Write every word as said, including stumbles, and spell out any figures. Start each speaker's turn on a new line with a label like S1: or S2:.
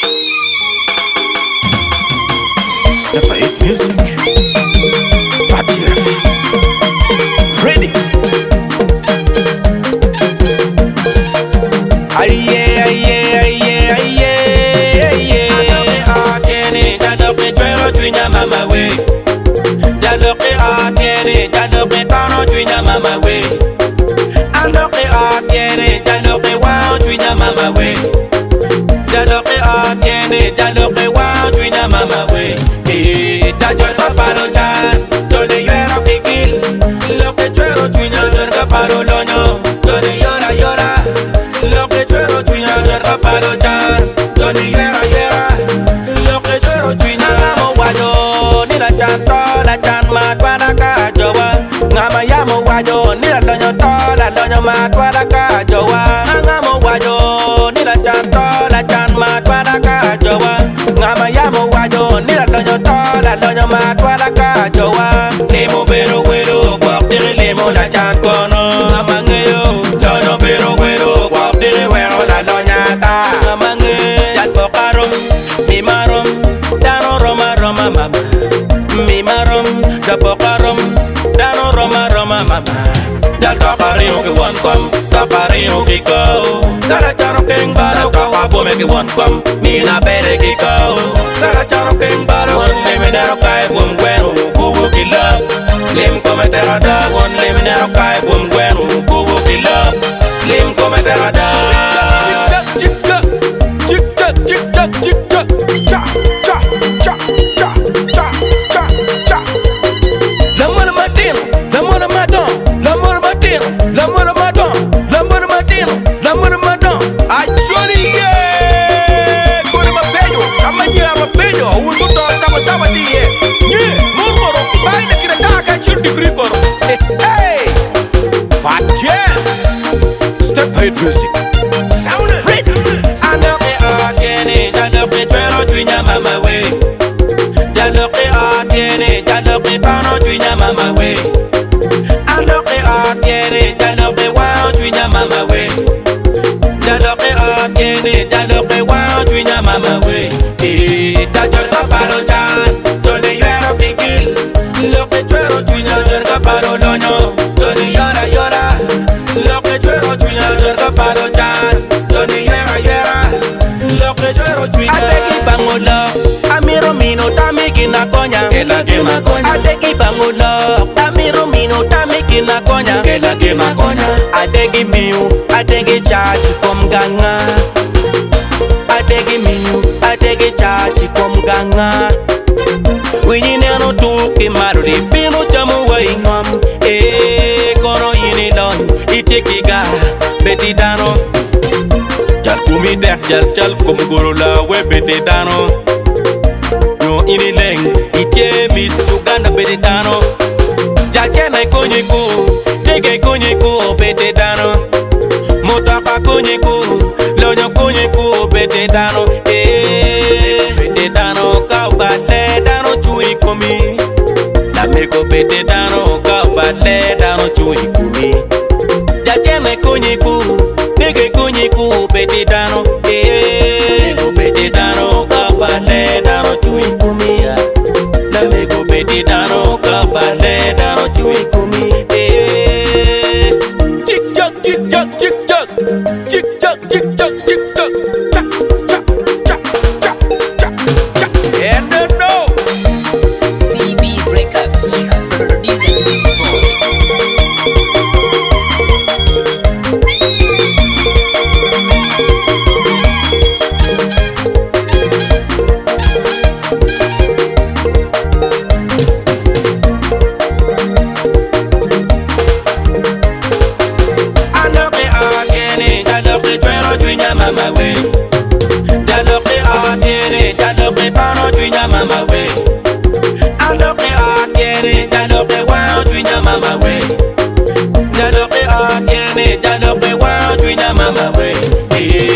S1: Step eight music. Fat Jeff. Ready. Aye, aye, aye, aye, aye. Atiene, jaloke chuero chuinya mama we. Jaloke atiene, jaloke tano chuinya mama we. Jaloke atiene, jaloke wow chuinya mama we. Jaloke atiene, jaloke wow chuinya mama we. Eh, tajol papalo chan, jole yuero kikil. Loke chuero chuinya verga paro loño, jole yora yora. Loke chuero chuinya verga paro chan, jole yera yera. Loke chuero chuinya mo wajo, ni la chan to la chan matwara ka jowa. Ngama yamo wajo, ni la loño to la loño matwara ka jowa. Ngamo wajo, ni la chan to la chan matwara ka jowa. Ngama yamo wajo, ni la loño to la loño matwara ka jowa. Lemo pero güero, guap diri lemo la chan kono. Ngama ngeyo, loño pero güero, guap diri güero la loña ta. Ngama nge, jat pokarom, mi marom, dano roma roma mama. Mi marom, da pokarom, dano roma roma mama. Jal tokari uki one kom, tokari uki ko. Dara charo king baro kawabu meki one kom, mina bere ki ko. Dara charo king baro, one liminero kai bum gwenu, kubu ki love. Lim come terada, one liminero kai bum gwenu, kubu ki love. Lim come terada. Chick tock, chick tock, chick tock, chick tock, cha cha cha cha cha cha cha. L'amour matin, l'amour matin, l'amour matin, l'amour matin, l'amour matin, l'amour matin. A Johnny yeah, kore mapello, amanya mapello, uno to sama sama tiye. Yeah, murmuro, bai na kira taka chir degree boro. Hey, hey, Fat Jeff. Step eight music. Sound it. Jaloke atiene, jaloke chuero chuinya mama we. Jaloke atiene, jaloke tano chuinya mama we. Jaloke atiene, jaloke wow chuinya mama we. Jaloke atiene, jaloke wow chuinya mama we. Eh, tajol papalo chan, jole yuero kikil. Loke chuero chuinya verga paro loño, jole yora yora. Loke chuero chuinya verga paro chan, jole yera yera. Loke chuero chuinya. Ateki bangola, amiro mino tamiki na konya. Kela kema konya. Ateki bangola, amiro mino tamiki na konya. Kela kema konya. Ateki miu, ateki chachi komganga. Ateki miu, ateki chachi komganga. Winyi neno tuki maruri pinu chamu wa ingom. Eh, kono yini don, iteki ga, beti dano. Jal kumi dek jal jal kum guru la we beti dano. Yo ini leng, itie misuganda beti dano. Jal kena konyiku, dege konyiku beti dano. Motaka konyiku, lonyo konyiku beti dano. Eh, beti dano kau bate dano chui komi. Dameko beti dano kau bate dano chui komi. Jal kena konyiku, dege konyiku beti dano. Eh, go beti dano kau bate dano chui komi. Dameko beti dano kau bate dano chui komi. Eh, chick tock, chick tock, chick tock, chick tock, chick tock, chick tock, cha cha cha cha cha cha. Yeah, no no.
S2: C B Records, producer City Boy.
S1: Jaloke atiene, jaloke chuero chuinya mama we. Jaloke atiene, jaloke tano chuinya mama we. Jaloke atiene, jaloke wow chuinya mama we. Jaloke atiene, jaloke wow chuinya mama we. Eh.